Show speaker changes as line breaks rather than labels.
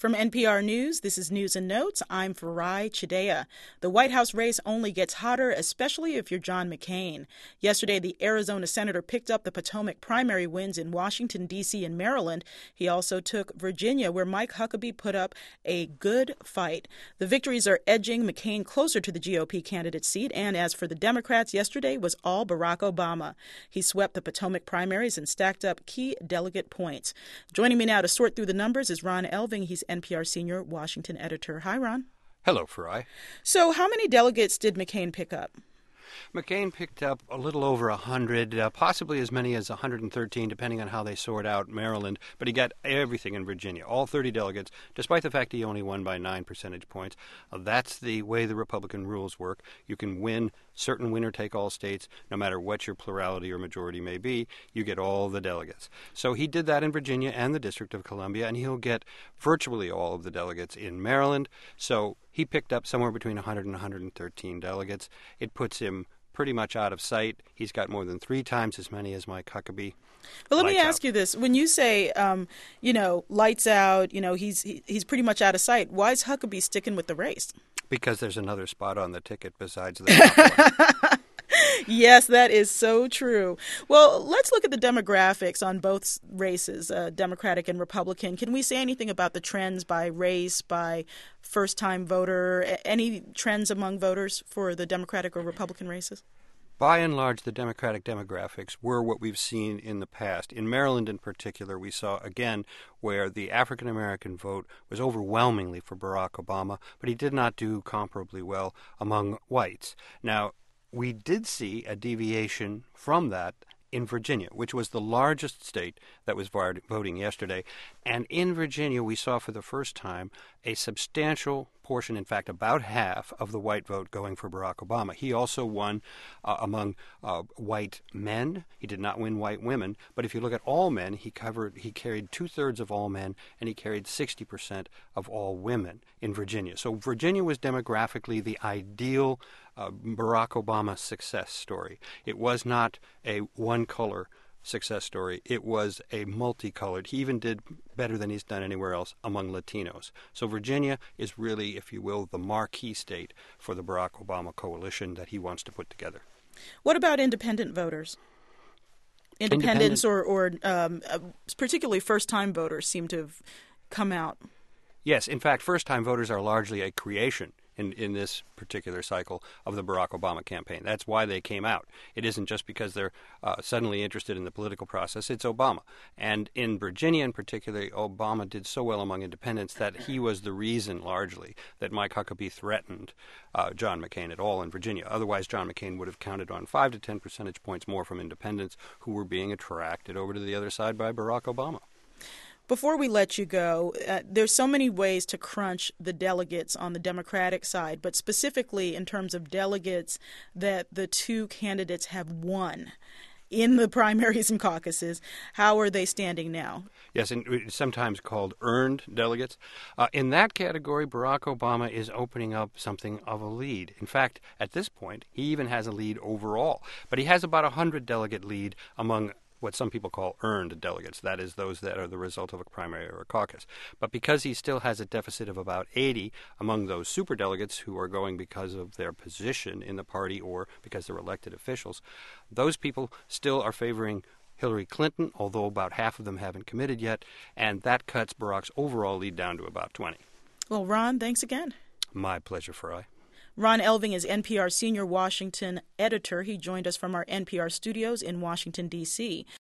From NPR News, this is News and Notes. I'm Farai Chideya. The White House race only gets hotter, especially if you're John McCain. Yesterday, the Arizona senator picked up the Potomac primary wins in Washington, D.C. and Maryland. He also took Virginia, where Mike Huckabee put up a good fight. The victories are edging McCain closer to the GOP candidate seat, and as for the Democrats, yesterday was all Barack Obama. He swept the Potomac primaries and stacked up key delegate points. Joining me now to sort through the numbers is Ron Elving. He's NPR senior Washington editor. Hi, Ron.
Hello, Farai.
So how many delegates did McCain pick up?
McCain picked up a little over 100, possibly as many as 113, depending on how they sort out Maryland. But he got everything in Virginia, all 30 delegates, despite the fact he only won by 9 percentage points. That's the way the Republican rules work. You can win certain winner-take-all states, no matter what your plurality or majority may be. You get all the delegates. So he did that in Virginia and the District of Columbia, and he'll get virtually all of the delegates in Maryland. So he picked up somewhere between 100 and 113 delegates. It puts him pretty much out of sight. He's got more than 3 times as many as Mike Huckabee.
But let me ask you this. When you say, lights out, he's pretty much out of sight, why is Huckabee sticking with the race?
Because there's another spot on the ticket besides the top one.
Yes, that is so true. Well, let's look at the demographics on both races, Democratic and Republican. Can we say anything about the trends by race, by first-time voter, any trends among voters for the Democratic or Republican races?
By and large, the Democratic demographics were what we've seen in the past. In Maryland in particular, we saw, again, where the African-American vote was overwhelmingly for Barack Obama, but he did not do comparably well among whites. Now, we did see a deviation from that in Virginia, which was the largest state that was voting yesterday. And in Virginia, we saw for the first time a substantial portion, in fact, about half of the white vote going for Barack Obama. He also won among white men. He did not win white women. But if you look at all men, he carried 2/3 of all men, and he carried 60% of all women in Virginia. So Virginia was demographically the ideal Barack Obama success story. It was not a one-color success story. It was a multicolored. He even did better than he's done anywhere else among Latinos. So Virginia is really, if you will, the marquee state for the Barack Obama coalition that he wants to put together.
What about independent voters? Independents or particularly first-time voters seem to have come out.
Yes, in fact, first-time voters are largely a creation in this particular cycle of the Barack Obama campaign. That's why they came out. It isn't just because they're suddenly interested in the political process. It's Obama. And in Virginia in particular, Obama did so well among independents that he was the reason largely that Mike Huckabee threatened John McCain at all in Virginia. Otherwise, John McCain would have counted on 5 to 10 percentage points more from independents who were being attracted over to the other side by Barack Obama.
Before we let you go, there's so many ways to crunch the delegates on the Democratic side, but specifically in terms of delegates that the two candidates have won in the primaries and caucuses, how are they standing now?
Yes, and it's sometimes called earned delegates. In that category, Barack Obama is opening up something of a lead. In fact, at this point, he even has a lead overall. But he has about a 100-delegate lead among what some people call earned delegates. That is, those that are the result of a primary or a caucus. But because he still has a deficit of about 80 among those superdelegates who are going because of their position in the party or because they're elected officials, those people still are favoring Hillary Clinton, although about half of them haven't committed yet, and that cuts Barack's overall lead down to about 20.
Well, Ron, thanks again.
My pleasure, Farai.
Ron Elving is NPR senior Washington editor. He joined us from our NPR studios in Washington, D.C.